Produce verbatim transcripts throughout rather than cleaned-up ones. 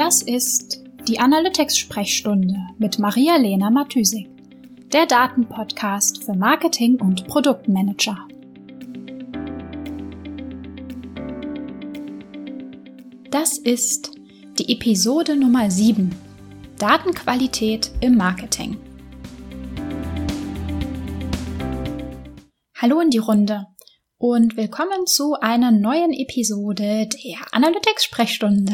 Das ist die Analytics-Sprechstunde mit Maria-Lena Matysik, der Datenpodcast für Marketing- und Produktmanager. Das ist die Episode Nummer sieben, Datenqualität im Marketing. Hallo in die Runde und willkommen zu einer neuen Episode der Analytics-Sprechstunde.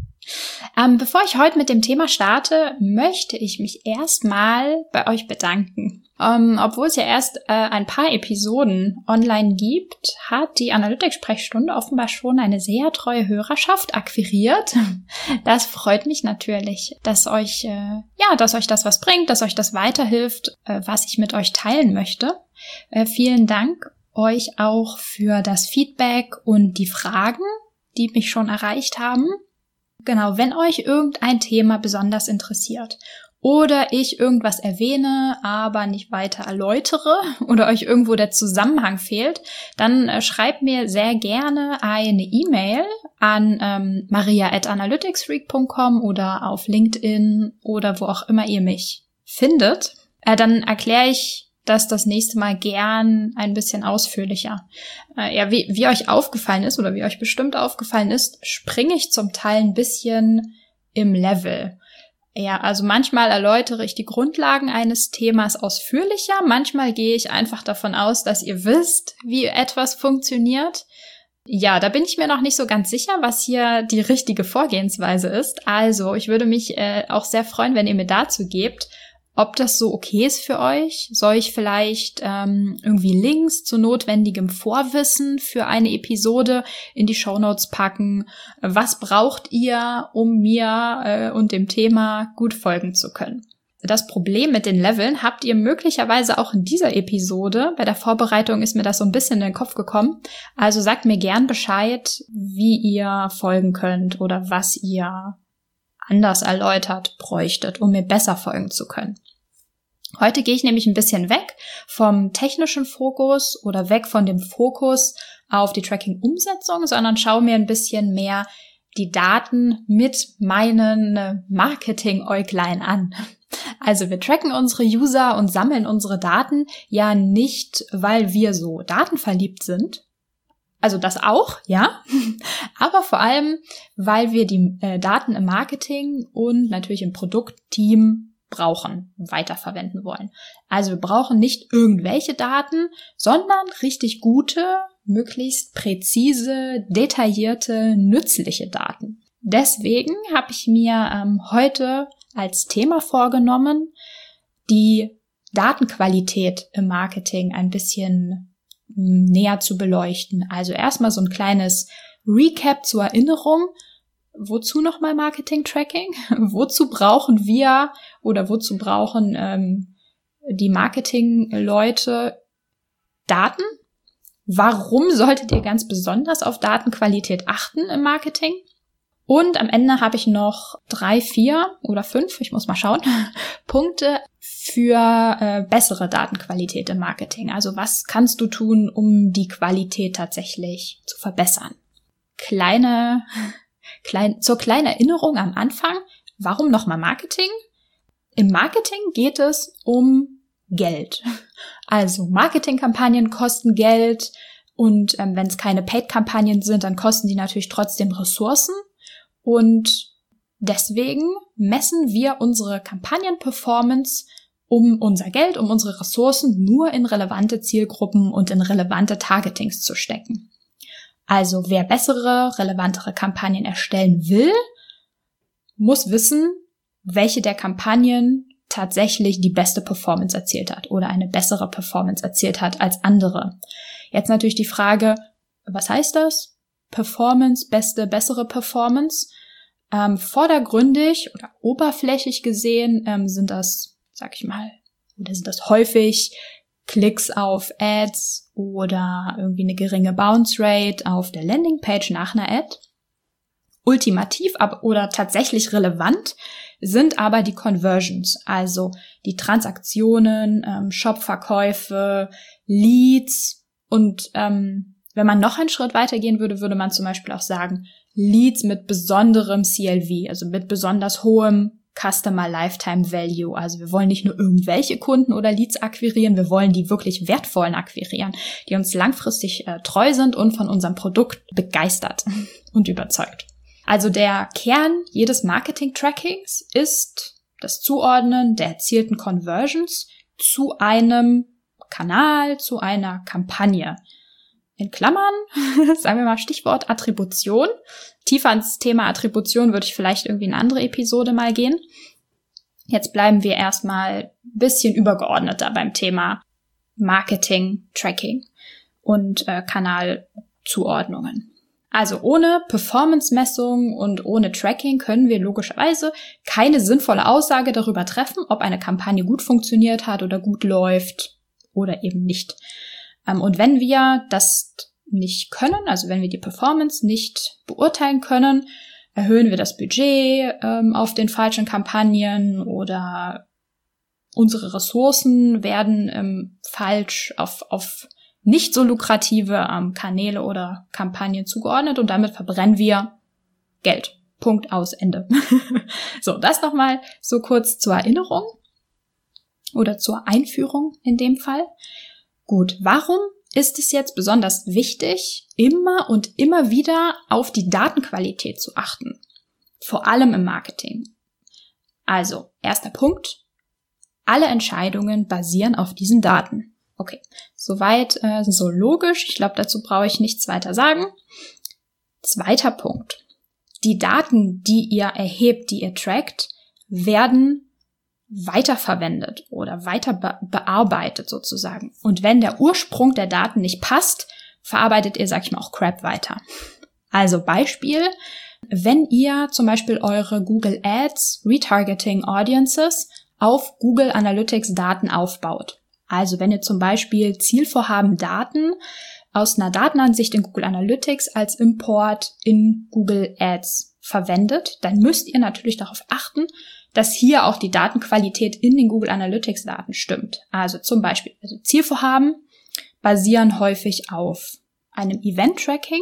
Ähm, bevor ich heute mit dem Thema starte, möchte ich mich erstmal bei euch bedanken. Ähm, obwohl es ja erst äh, ein paar Episoden online gibt, hat die Analytics-Sprechstunde offenbar schon eine sehr treue Hörerschaft akquiriert. Das freut mich natürlich, dass euch, äh, ja, dass euch das was bringt, dass euch das weiterhilft, äh, was ich mit euch teilen möchte. Äh, vielen Dank euch auch für das Feedback und die Fragen, die mich schon erreicht haben. Genau, wenn euch irgendein Thema besonders interessiert oder ich irgendwas erwähne, aber nicht weiter erläutere oder euch irgendwo der Zusammenhang fehlt, dann äh, schreibt mir sehr gerne eine E-Mail an ähm, maria at analyticsfreak punkt com oder auf LinkedIn oder wo auch immer ihr mich findet. Äh, dann erkläre ich das das nächste Mal gern ein bisschen ausführlicher. Äh, ja, wie, wie euch aufgefallen ist oder wie euch bestimmt aufgefallen ist, springe ich zum Teil ein bisschen im Level. Ja, also manchmal erläutere ich die Grundlagen eines Themas ausführlicher, manchmal gehe ich einfach davon aus, dass ihr wisst, wie etwas funktioniert. Ja, da bin ich mir noch nicht so ganz sicher, was hier die richtige Vorgehensweise ist. Also, ich würde mich äh, auch sehr freuen, wenn ihr mir dazu gebt, ob das so okay ist für euch. Soll ich vielleicht ähm, irgendwie Links zu notwendigem Vorwissen für eine Episode in die Shownotes packen? Was braucht ihr, um mir äh, und dem Thema gut folgen zu können? Das Problem mit den Leveln habt ihr möglicherweise auch in dieser Episode. Bei der Vorbereitung ist mir das so ein bisschen in den Kopf gekommen. Also sagt mir gern Bescheid, wie ihr folgen könnt oder was ihr anders erläutert bräuchtet, um mir besser folgen zu können. Heute gehe ich nämlich ein bisschen weg vom technischen Fokus oder weg von dem Fokus auf die Tracking-Umsetzung, sondern schaue mir ein bisschen mehr die Daten mit meinen Marketing-Äuglein an. Also wir tracken unsere User und sammeln unsere Daten ja nicht, weil wir so datenverliebt sind. Also das auch, ja, aber vor allem, weil wir die äh, Daten im Marketing und natürlich im Produktteam brauchen, weiterverwenden wollen. Also wir brauchen nicht irgendwelche Daten, sondern richtig gute, möglichst präzise, detaillierte, nützliche Daten. Deswegen habe ich mir ähm, heute als Thema vorgenommen, die Datenqualität im Marketing ein bisschen näher zu beleuchten. Also erstmal so ein kleines Recap zur Erinnerung. Wozu nochmal Marketing-Tracking? Wozu brauchen wir oder wozu brauchen ähm, die Marketing-Leute Daten? Warum solltet ihr ganz besonders auf Datenqualität achten im Marketing? Und am Ende habe ich noch drei, vier oder fünf, ich muss mal schauen, Punkte für äh, bessere Datenqualität im Marketing. Also was kannst du tun, um die Qualität tatsächlich zu verbessern? Kleine, klein, zur kleinen Erinnerung am Anfang, warum nochmal Marketing? Im Marketing geht es um Geld. Also Marketingkampagnen kosten Geld und ähm, wenn es keine Paid-Kampagnen sind, dann kosten die natürlich trotzdem Ressourcen. Und deswegen messen wir unsere Kampagnen-Performance um unser Geld, um unsere Ressourcen nur in relevante Zielgruppen und in relevante Targetings zu stecken. Also wer bessere, relevantere Kampagnen erstellen will, muss wissen, welche der Kampagnen tatsächlich die beste Performance erzielt hat oder eine bessere Performance erzielt hat als andere. Jetzt natürlich die Frage, was heißt das? Performance, beste, bessere Performance. Ähm, vordergründig oder oberflächlich gesehen ähm, sind das, sag ich mal, oder sind das häufig Klicks auf Ads oder irgendwie eine geringe Bounce Rate auf der Landingpage nach einer Ad. Ultimativ aber, oder tatsächlich relevant sind aber die Conversions, also die Transaktionen, ähm, Shop-Verkäufe, Leads und ähm, Wenn man noch einen Schritt weitergehen würde, würde man zum Beispiel auch sagen, Leads mit besonderem C L V, also mit besonders hohem Customer Lifetime Value. Also wir wollen nicht nur irgendwelche Kunden oder Leads akquirieren, wir wollen die wirklich wertvollen akquirieren, die uns langfristig äh, treu sind und von unserem Produkt begeistert und überzeugt. Also der Kern jedes Marketing-Trackings ist das Zuordnen der erzielten Conversions zu einem Kanal, zu einer Kampagne. In Klammern, sagen wir mal Stichwort Attribution. Tiefer ins Thema Attribution würde ich vielleicht irgendwie in eine andere Episode mal gehen. Jetzt bleiben wir erstmal ein bisschen übergeordneter beim Thema Marketing, Tracking und äh, Kanalzuordnungen. Also ohne Performance-Messung und ohne Tracking können wir logischerweise keine sinnvolle Aussage darüber treffen, ob eine Kampagne gut funktioniert hat oder gut läuft oder eben nicht. Und wenn wir das nicht können, also wenn wir die Performance nicht beurteilen können, erhöhen wir das Budget ähm, auf den falschen Kampagnen oder unsere Ressourcen werden ähm, falsch auf, auf nicht so lukrative ähm, Kanäle oder Kampagnen zugeordnet und damit verbrennen wir Geld. Punkt, aus, Ende. So, das nochmal so kurz zur Erinnerung oder zur Einführung in dem Fall. Gut, warum ist es jetzt besonders wichtig, immer und immer wieder auf die Datenqualität zu achten? Vor allem im Marketing. Also, erster Punkt. Alle Entscheidungen basieren auf diesen Daten. Okay, soweit äh, so logisch. Ich glaube, dazu brauche ich nichts weiter sagen. Zweiter Punkt. Die Daten, die ihr erhebt, die ihr trackt, werden weiterverwendet oder weiter be- bearbeitet sozusagen. Und wenn der Ursprung der Daten nicht passt, verarbeitet ihr, sag ich mal, auch Crap weiter. Also Beispiel, wenn ihr zum Beispiel eure Google Ads Retargeting Audiences auf Google Analytics Daten aufbaut. Also wenn ihr zum Beispiel Zielvorhaben Daten aus einer Datenansicht in Google Analytics als Import in Google Ads verwendet, dann müsst ihr natürlich darauf achten, dass hier auch die Datenqualität in den Google Analytics Daten stimmt. Also zum Beispiel, also Zielvorhaben basieren häufig auf einem Event-Tracking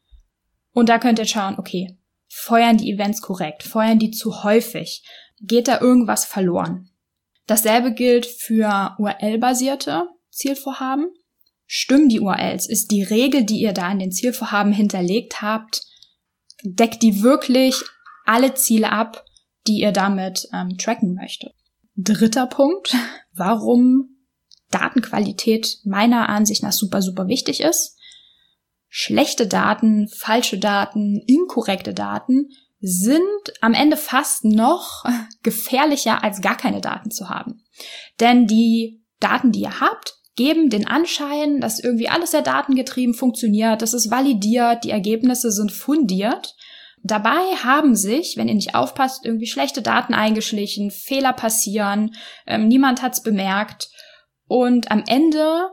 und da könnt ihr schauen, okay, feuern die Events korrekt, feuern die zu häufig, geht da irgendwas verloren? Dasselbe gilt für U R L-basierte Zielvorhaben. Stimmen die U R Ls? Ist die Regel, die ihr da in den Zielvorhaben hinterlegt habt, deckt die wirklich alle Ziele ab, die ihr damit ähm, tracken möchtet? Dritter Punkt, warum Datenqualität meiner Ansicht nach super, super wichtig ist. Schlechte Daten, falsche Daten, inkorrekte Daten sind am Ende fast noch gefährlicher, als gar keine Daten zu haben. Denn die Daten, die ihr habt, geben den Anschein, dass irgendwie alles sehr datengetrieben funktioniert, das ist validiert, die Ergebnisse sind fundiert. Dabei haben sich, wenn ihr nicht aufpasst, irgendwie schlechte Daten eingeschlichen, Fehler passieren, ähm, niemand hat's bemerkt und am Ende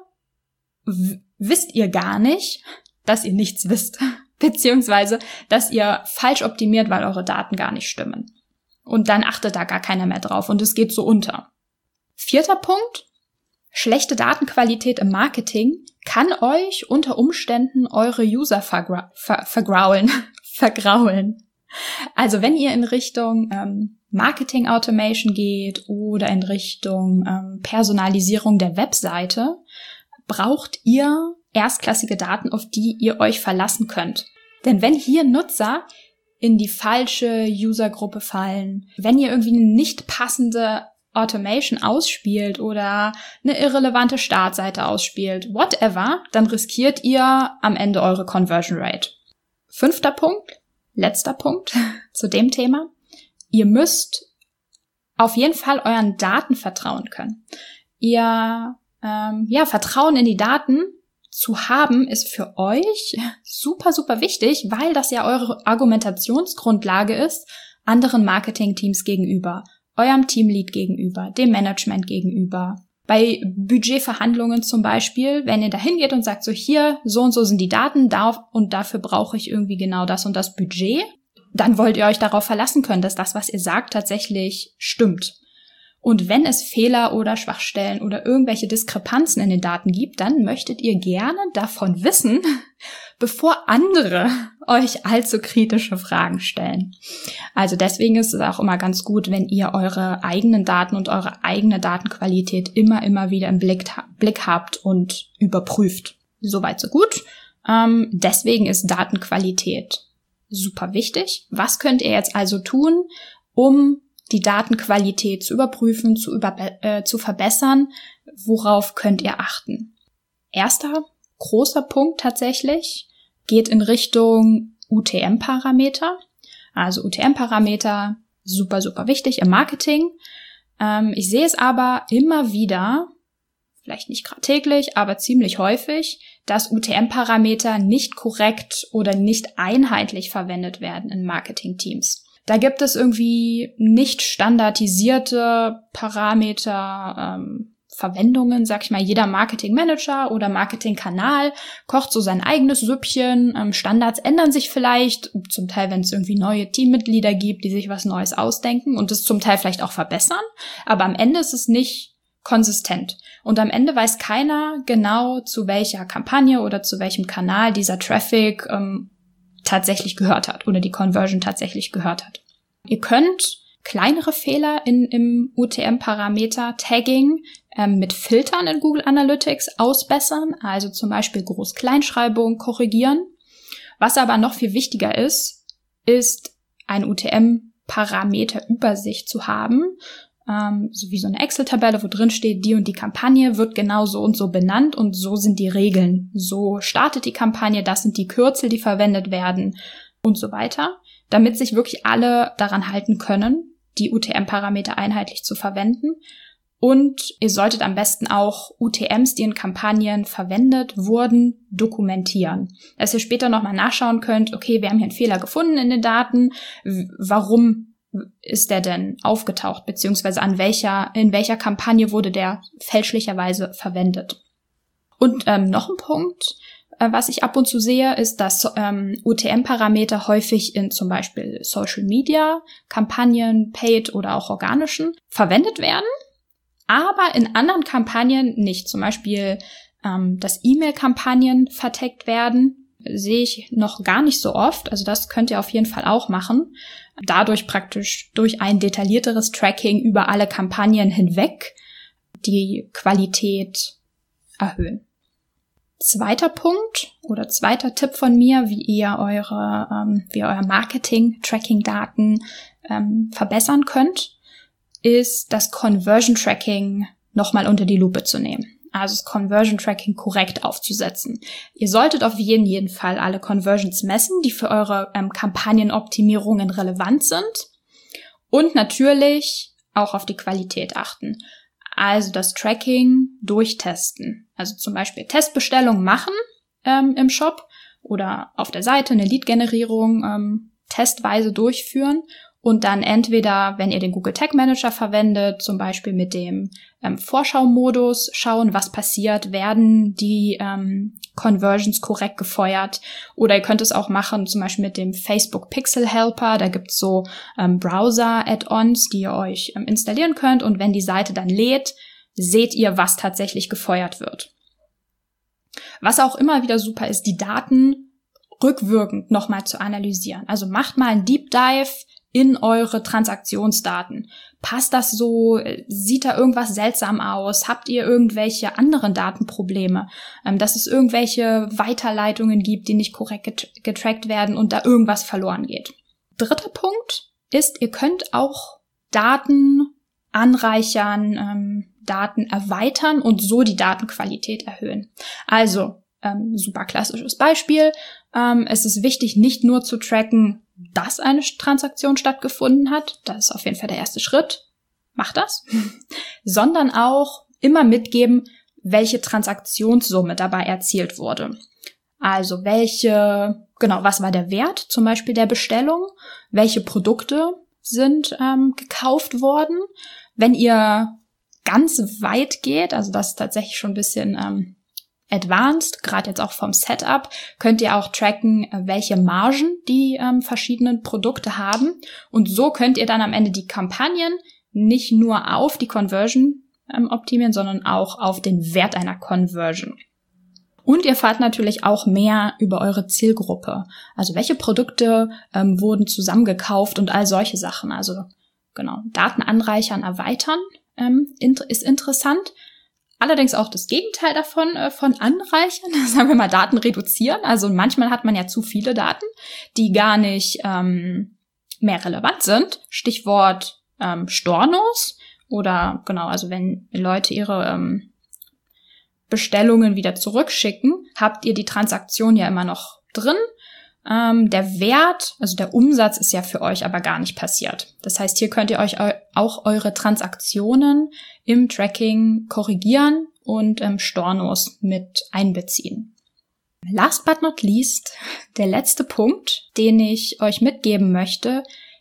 w- wisst ihr gar nicht, dass ihr nichts wisst, beziehungsweise dass ihr falsch optimiert, weil eure Daten gar nicht stimmen. Und dann achtet da gar keiner mehr drauf und es geht so unter. Vierter Punkt, schlechte Datenqualität im Marketing kann euch unter Umständen eure User vergra- ver- vergraulen. vergraulen. Also wenn ihr in Richtung ähm, Marketing Automation geht oder in Richtung ähm, Personalisierung der Webseite, braucht ihr erstklassige Daten, auf die ihr euch verlassen könnt. Denn wenn hier Nutzer in die falsche Usergruppe fallen, wenn ihr irgendwie eine nicht passende Automation ausspielt oder eine irrelevante Startseite ausspielt, whatever, dann riskiert ihr am Ende eure Conversion Rate. Fünfter Punkt, letzter Punkt zu dem Thema. Ihr müsst auf jeden Fall euren Daten vertrauen können. Ihr, ähm, ja, Vertrauen in die Daten zu haben ist für euch super, super wichtig, weil das ja eure Argumentationsgrundlage ist, anderen Marketingteams gegenüber, eurem Teamlead gegenüber, dem Management gegenüber. Bei Budgetverhandlungen zum Beispiel, wenn ihr da hingeht und sagt, so hier, so und so sind die Daten, da und dafür brauche ich irgendwie genau das und das Budget, dann wollt ihr euch darauf verlassen können, dass das, was ihr sagt, tatsächlich stimmt. Und wenn es Fehler oder Schwachstellen oder irgendwelche Diskrepanzen in den Daten gibt, dann möchtet ihr gerne davon wissen, bevor andere euch allzu kritische Fragen stellen. Also deswegen ist es auch immer ganz gut, wenn ihr eure eigenen Daten und eure eigene Datenqualität immer, immer wieder im Blick, Blick habt und überprüft. Soweit so gut. Ähm, deswegen ist Datenqualität super wichtig. Was könnt ihr jetzt also tun, um die Datenqualität zu überprüfen, zu, über, äh, zu verbessern? Worauf könnt ihr achten? Erster großer Punkt tatsächlich geht in Richtung U T M-Parameter. Also U T M-Parameter, super, super wichtig im Marketing. Ähm, ich sehe es aber immer wieder, vielleicht nicht gerade täglich, aber ziemlich häufig, dass U T M-Parameter nicht korrekt oder nicht einheitlich verwendet werden in Marketing-Teams. Da gibt es irgendwie nicht standardisierte Parameter, ähm, Verwendungen, sag ich mal. Jeder Marketing-Manager oder Marketing-Kanal kocht so sein eigenes Süppchen. Ähm, Standards ändern sich vielleicht, zum Teil, wenn es irgendwie neue Teammitglieder gibt, die sich was Neues ausdenken und es zum Teil vielleicht auch verbessern. Aber am Ende ist es nicht konsistent. Und am Ende weiß keiner genau, zu welcher Kampagne oder zu welchem Kanal dieser Traffic ähm, tatsächlich gehört hat oder die Conversion tatsächlich gehört hat. Ihr könnt kleinere Fehler in, im U T M-Parameter-Tagging ähm, mit Filtern in Google Analytics ausbessern, also zum Beispiel Groß-Kleinschreibung korrigieren. Was aber noch viel wichtiger ist, ist eine U T M-Parameter-Übersicht zu haben, ähm, so wie so eine Excel-Tabelle, wo drin steht, die und die Kampagne wird genau so und so benannt und so sind die Regeln. So startet die Kampagne, das sind die Kürzel, die verwendet werden und so weiter, damit sich wirklich alle daran halten können, die U T M-Parameter einheitlich zu verwenden. Und ihr solltet am besten auch U T Ms, die in Kampagnen verwendet wurden, dokumentieren. Dass ihr später nochmal nachschauen könnt, okay, wir haben hier einen Fehler gefunden in den Daten, warum ist der denn aufgetaucht, beziehungsweise an welcher, in welcher Kampagne wurde der fälschlicherweise verwendet. Und ähm, noch ein Punkt, äh, was ich ab und zu sehe, ist, dass ähm, U T M-Parameter häufig in zum Beispiel Social Media, Kampagnen, Paid oder auch organischen verwendet werden, aber in anderen Kampagnen nicht. Zum Beispiel, ähm, dass E-Mail-Kampagnen verteckt werden, sehe ich noch gar nicht so oft. Also das könnt ihr auf jeden Fall auch machen. Dadurch praktisch durch ein detaillierteres Tracking über alle Kampagnen hinweg die Qualität erhöhen. Zweiter Punkt oder zweiter Tipp von mir, wie ihr eure, ähm, wie ihr euer Marketing-Tracking-Daten ähm, verbessern könnt, ist das Conversion-Tracking nochmal unter die Lupe zu nehmen. Also das Conversion-Tracking korrekt aufzusetzen. Ihr solltet auf jeden, jeden Fall alle Conversions messen, die für eure ähm, Kampagnenoptimierungen relevant sind. Und natürlich auch auf die Qualität achten. Also das Tracking durchtesten. Also zum Beispiel Testbestellungen machen ähm, im Shop oder auf der Seite eine Lead-Generierung ähm, testweise durchführen. Und dann entweder, wenn ihr den Google Tag Manager verwendet, zum Beispiel mit dem ähm, Vorschau-Modus schauen, was passiert, werden die ähm, Conversions korrekt gefeuert. Oder ihr könnt es auch machen, zum Beispiel mit dem Facebook Pixel Helper. Da gibt's so ähm, Browser-Add-ons, die ihr euch ähm, installieren könnt. Und wenn die Seite dann lädt, seht ihr, was tatsächlich gefeuert wird. Was auch immer wieder super ist, die Daten rückwirkend nochmal zu analysieren. Also macht mal einen Deep Dive in eure Transaktionsdaten. Passt das so? Sieht da irgendwas seltsam aus? Habt ihr irgendwelche anderen Datenprobleme? Ähm, dass es irgendwelche Weiterleitungen gibt, die nicht korrekt get- getrackt werden und da irgendwas verloren geht. Dritter Punkt ist, ihr könnt auch Daten anreichern, ähm, Daten erweitern und so die Datenqualität erhöhen. Also, ähm, super klassisches Beispiel. Ähm, es ist wichtig, nicht nur zu tracken, dass eine Transaktion stattgefunden hat, das ist auf jeden Fall der erste Schritt, macht das, sondern auch immer mitgeben, welche Transaktionssumme dabei erzielt wurde. Also welche, genau, was war der Wert zum Beispiel der Bestellung, welche Produkte sind ähm, gekauft worden. Wenn ihr ganz weit geht, also das ist tatsächlich schon ein bisschen ähm, advanced, gerade jetzt auch vom Setup, könnt ihr auch tracken, welche Margen die ähm, verschiedenen Produkte haben. Und so könnt ihr dann am Ende die Kampagnen nicht nur auf die Conversion ähm, optimieren, sondern auch auf den Wert einer Conversion. Und ihr erfahrt natürlich auch mehr über eure Zielgruppe. Also welche Produkte ähm, wurden zusammengekauft und all solche Sachen. Also genau, Daten anreichern, erweitern ähm, int- ist interessant. Allerdings auch das Gegenteil davon, äh, von anreichern, sagen wir mal Daten reduzieren. Also manchmal hat man ja zu viele Daten, die gar nicht ähm, mehr relevant sind. Stichwort ähm, Stornos oder genau, also wenn Leute ihre ähm, Bestellungen wieder zurückschicken, habt ihr die Transaktion ja immer noch drin. Ähm, der Wert, also der Umsatz ist ja für euch aber gar nicht passiert. Das heißt, hier könnt ihr euch eu- auch eure Transaktionen im Tracking korrigieren und ähm, Stornos mit einbeziehen. Last but not least, der letzte Punkt, den ich euch mitgeben möchte,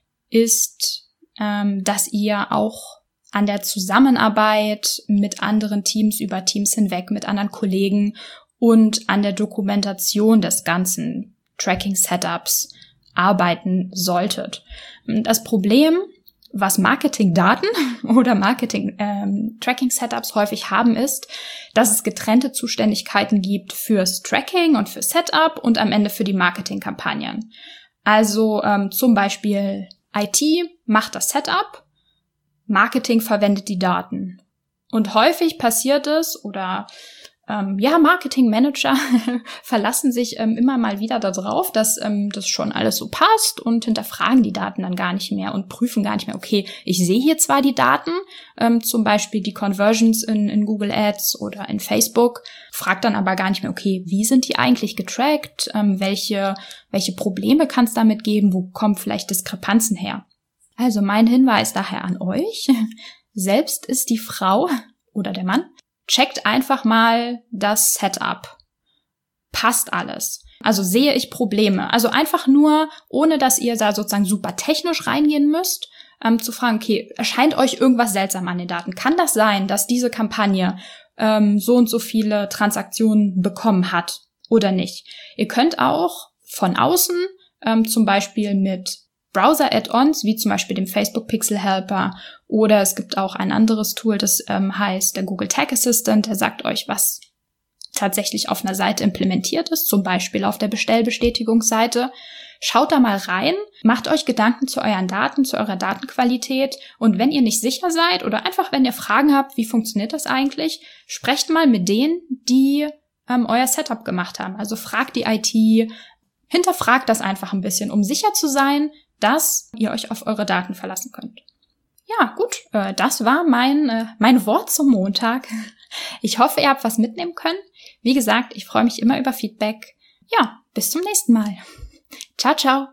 ist, ähm, dass ihr auch an der Zusammenarbeit mit anderen Teams über Teams hinweg, mit anderen Kollegen und an der Dokumentation des ganzen Tracking-Setups arbeiten solltet. Das Problem, was Marketing-Daten oder Marketing-Tracking-Setups häufig haben, ist, dass es getrennte Zuständigkeiten gibt fürs Tracking und für Setup und am Ende für die Marketingkampagnen. Also ähm, zum Beispiel I T macht das Setup, Marketing verwendet die Daten. Und häufig passiert es, oder ähm, ja, Marketing-Manager verlassen sich ähm, immer mal wieder darauf, dass ähm, das schon alles so passt und hinterfragen die Daten dann gar nicht mehr und prüfen gar nicht mehr, okay, ich sehe hier zwar die Daten, ähm, zum Beispiel die Conversions in, in Google Ads oder in Facebook, fragt dann aber gar nicht mehr, okay, wie sind die eigentlich getrackt, ähm, welche, welche Probleme kann es damit geben, wo kommen vielleicht Diskrepanzen her? Also mein Hinweis daher an euch, selbst ist die Frau oder der Mann, checkt einfach mal das Setup. Passt alles. Also sehe ich Probleme. Also einfach nur, ohne dass ihr da sozusagen super technisch reingehen müsst, ähm, zu fragen, okay, erscheint euch irgendwas seltsam an den Daten? Kann das sein, dass diese Kampagne ähm, so und so viele Transaktionen bekommen hat oder nicht? Ihr könnt auch von außen, ähm, zum Beispiel mit Browser-Add-ons, wie zum Beispiel dem Facebook Pixel Helper, oder es gibt auch ein anderes Tool, das ähm, heißt der Google Tag Assistant, der sagt euch, was tatsächlich auf einer Seite implementiert ist, zum Beispiel auf der Bestellbestätigungsseite. Schaut da mal rein, macht euch Gedanken zu euren Daten, zu eurer Datenqualität, und wenn ihr nicht sicher seid oder einfach wenn ihr Fragen habt, wie funktioniert das eigentlich, sprecht mal mit denen, die ähm, euer Setup gemacht haben. Also fragt die I T, hinterfragt das einfach ein bisschen, um sicher zu sein, dass ihr euch auf eure Daten verlassen könnt. Ja, gut, äh, das war mein, äh, mein Wort zum Montag. Ich hoffe, ihr habt was mitnehmen können. Wie gesagt, ich freue mich immer über Feedback. Ja, bis zum nächsten Mal. Ciao, ciao.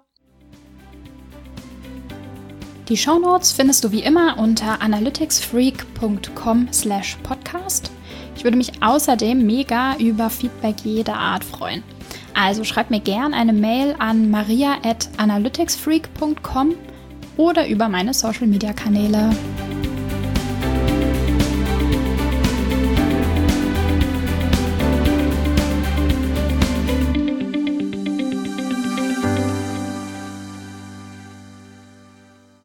Die Shownotes findest du wie immer unter analyticsfreak punkt com slash podcast. Ich würde mich außerdem mega über Feedback jeder Art freuen. Also schreib mir gern eine Mail an maria at analyticsfreak punkt com oder über meine Social-Media-Kanäle.